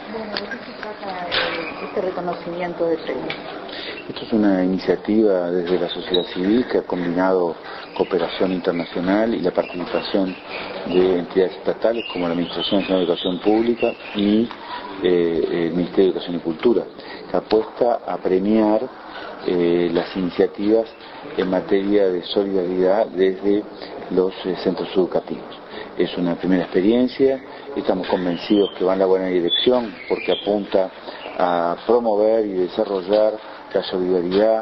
Bueno, ¿de qué se trata este reconocimiento de premio? Esto es una iniciativa desde la sociedad civil que ha combinado cooperación internacional y la participación de entidades estatales como la Administración Nacional de Educación Pública y el Ministerio de Educación y Cultura, que apuesta a premiar las iniciativas en materia de solidaridad desde los centros educativos. Es una primera experiencia, estamos convencidos que va en la buena dirección porque apunta a promover y desarrollar la solidaridad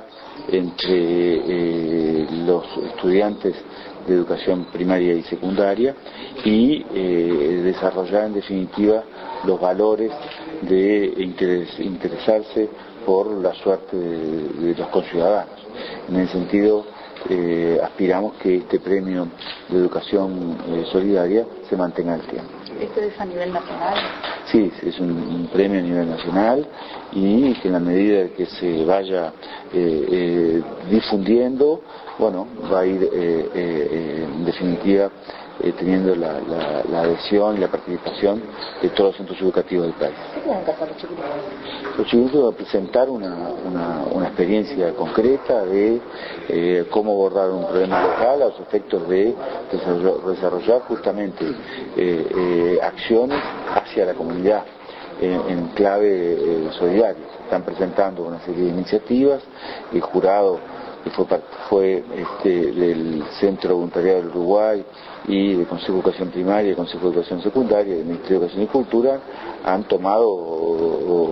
entre los estudiantes de educación primaria y secundaria y desarrollar en definitiva los valores de interesarse por la suerte de los conciudadanos. En ese sentido, aspiramos que este premio de educación solidaria se mantenga en el tiempo. ¿Esto es a nivel nacional? Sí, es un premio a nivel nacional y que en la medida que se vaya difundiendo, bueno, va a ir en definitiva teniendo la adhesión y la participación de todos los centros educativos del país. ¿Qué tienen que hacer los chiquitos? Los chiquitos van a presentar una experiencia concreta de cómo abordar un problema local a los efectos de desarrollar justamente acciones hacia la comunidad en clave solidaria. Están presentando una serie de iniciativas, el jurado que fue del Centro Voluntariado del Uruguay y del Consejo de Educación Primaria y del Consejo de Educación Secundaria y del Ministerio de Educación y Cultura han tomado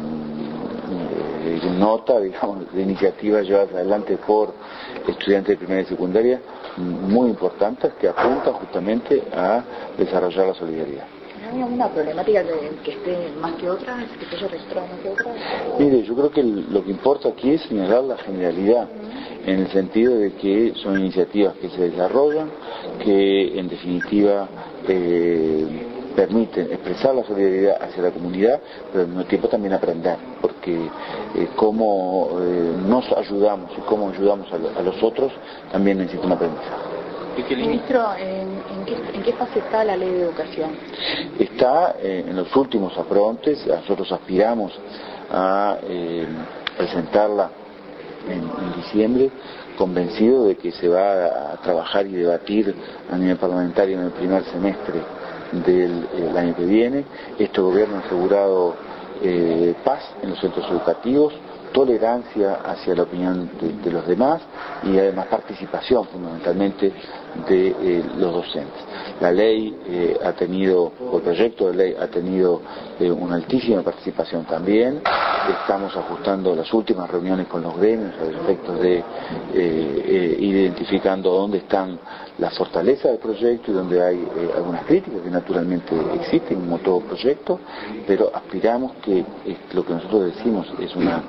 nota, digamos, de iniciativas llevadas adelante por estudiantes de primaria y secundaria muy importantes que apuntan justamente a desarrollar la solidaridad. ¿No hay alguna problemática que esté más que otras, que se haya registrado más que otras? Mire, yo creo que lo que importa aquí es señalar la generalidad, en el sentido de que son iniciativas que se desarrollan, que en definitiva permiten expresar la solidaridad hacia la comunidad, pero al mismo tiempo también aprender, porque cómo nos ayudamos y cómo ayudamos a los otros también necesita un aprendizaje. Ministro, ¿en qué fase está la ley de educación? Está en los últimos aprontes. Nosotros aspiramos a presentarla en diciembre, convencido de que se va a trabajar y debatir a nivel parlamentario en el primer semestre del año que viene. Este gobierno ha asegurado paz en los centros educativos, tolerancia hacia la opinión de los demás y además participación fundamentalmente de los docentes. La ley ha tenido, o el proyecto de ley ha tenido una altísima participación también. Estamos ajustando las últimas reuniones con los gremios a los efectos de ir identificando dónde están las fortalezas del proyecto y donde hay algunas críticas que naturalmente existen como todo proyecto, pero aspiramos que lo que nosotros decimos es una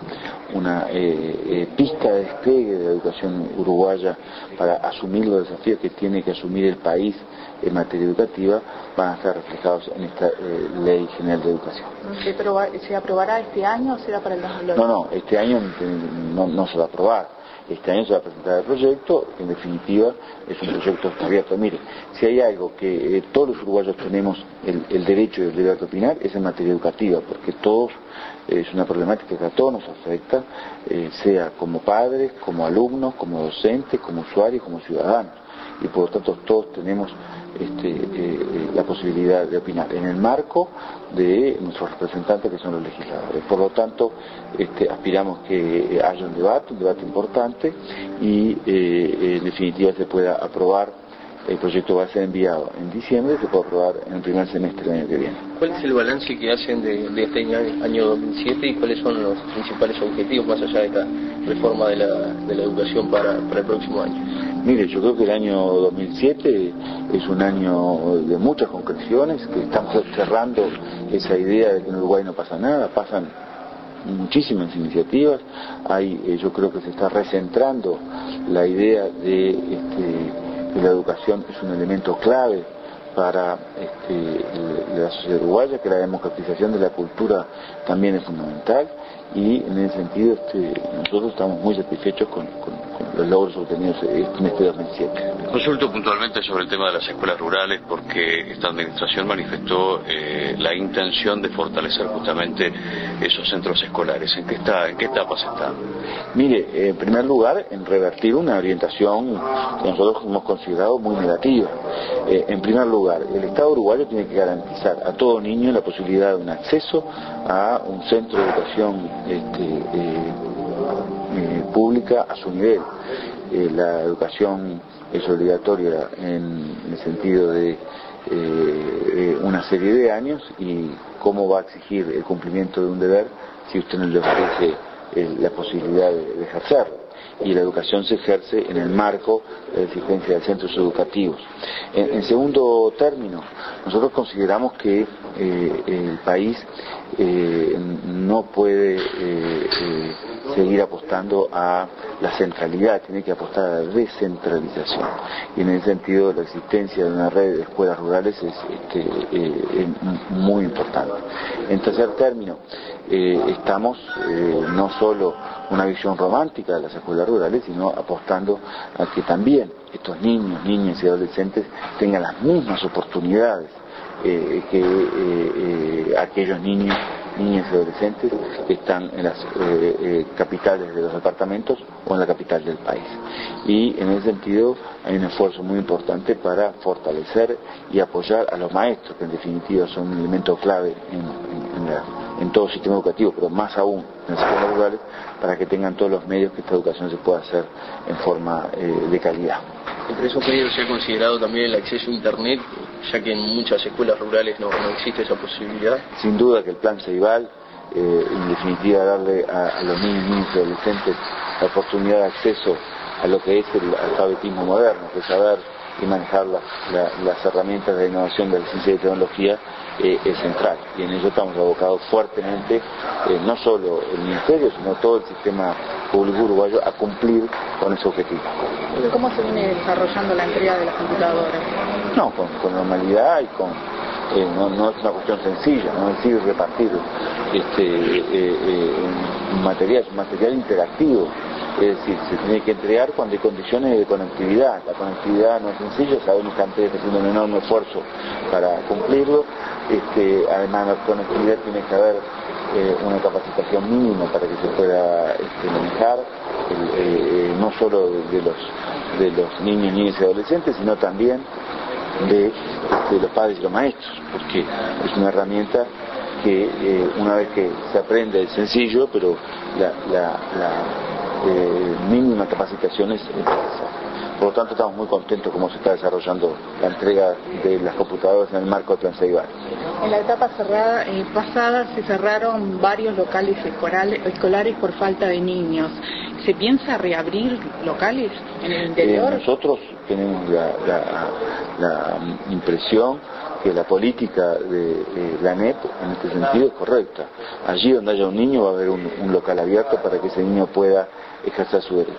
pista de despegue de la educación uruguaya para asumir los desafíos que tiene que asumir el país en materia educativa, van a estar reflejados en esta Ley General de Educación. ¿Se aprobará este año o será para el 2008? No, este año no se va a aprobar. Este año se va a presentar el proyecto, que en definitiva es un proyecto abierto. Mire, si hay algo que todos los uruguayos tenemos el derecho y el deber de opinar, es en materia educativa, porque todos, es una problemática que a todos nos afecta, sea como padres, como alumnos, como docentes, como usuarios, como ciudadanos. Y por lo tanto todos tenemos la posibilidad de opinar en el marco de nuestros representantes que son los legisladores. Por lo tanto, aspiramos que haya un debate importante y en definitiva se pueda aprobar. El proyecto va a ser enviado en diciembre y se puede aprobar en el primer semestre del año que viene. ¿Cuál es el balance que hacen de este año 2007 y cuáles son los principales objetivos más allá de esta reforma de la educación para el próximo año? Mire, yo creo que el año 2007 es un año de muchas concreciones, que estamos cerrando esa idea de que en Uruguay no pasa nada, pasan muchísimas iniciativas. Yo creo que se está recentrando la idea de que la educación es un elemento clave para la sociedad uruguaya, que la democratización de la cultura también es fundamental, y en ese sentido nosotros estamos muy satisfechos con los logros obtenidos en este 2007. Consulto puntualmente sobre el tema de las escuelas rurales, porque esta administración manifestó la intención de fortalecer justamente esos centros escolares. ¿En qué etapa se está? Mire, en primer lugar, en revertir una orientación que nosotros hemos considerado muy negativa. En primer lugar, el Estado uruguayo tiene que garantizar a todo niño la posibilidad de un acceso a un centro de educación pública a su nivel. La educación es obligatoria en el sentido de una serie de años, y cómo va a exigir el cumplimiento de un deber si usted no le ofrece la posibilidad de ejercerlo. Y la educación se ejerce en el marco de la existencia de centros educativos. En segundo término, nosotros consideramos que el país no puede seguir apostando a la centralidad, tiene que apostar a la descentralización. Y en ese sentido, la existencia de una red de escuelas rurales es muy importante. En tercer término, estamos no solo una visión romántica de las escuelas rurales, sino apostando a que también estos niños, niñas y adolescentes tengan las mismas oportunidades que aquellos niños, niñas y adolescentes que están en las capitales de los departamentos o en la capital del país. Y en ese sentido hay un esfuerzo muy importante para fortalecer y apoyar a los maestros, que en definitiva son un elemento clave en todo el sistema educativo, pero más aún en las escuelas rurales, para que tengan todos los medios que esta educación se pueda hacer en forma de calidad. Entre esos medios se ha considerado también el acceso a Internet, ya que en muchas escuelas rurales no existe esa posibilidad. Sin duda que el plan Ceibal, en definitiva, darle a los niños y adolescentes la oportunidad de acceso a lo que es el alfabetismo moderno, que es saber y manejar las herramientas de innovación de la ciencia y tecnología, es central. Y en ello estamos abocados fuertemente, no solo el Ministerio, sino todo el sistema público uruguayo, a cumplir con ese objetivo. ¿Cómo se viene desarrollando la entrega de las computadoras? No, con normalidad y no es una cuestión sencilla, no es decir repartir un material interactivo. Es decir, se tiene que entregar cuando hay condiciones de conectividad. La conectividad no es sencilla, sabemos que ANTE está haciendo un enorme esfuerzo para cumplirlo. Además, la conectividad tiene que haber una capacitación mínima para que se pueda manejar, no solo de los niños, niñas y adolescentes, sino también de los padres y los maestros, porque es una herramienta que una vez que se aprende es sencillo, pero la mínima capacitación es necesaria. Por lo tanto, estamos muy contentos cómo se está desarrollando la entrega de las computadoras en el marco del Plan Ceibal. En la etapa pasada se cerraron varios locales escolares por falta de niños. ¿Se piensa reabrir locales en el interior? Nosotros tenemos la impresión que la política de la ANEP en este sentido es correcta. Allí donde haya un niño va a haber un local abierto para que ese niño pueda ejercer su derecho.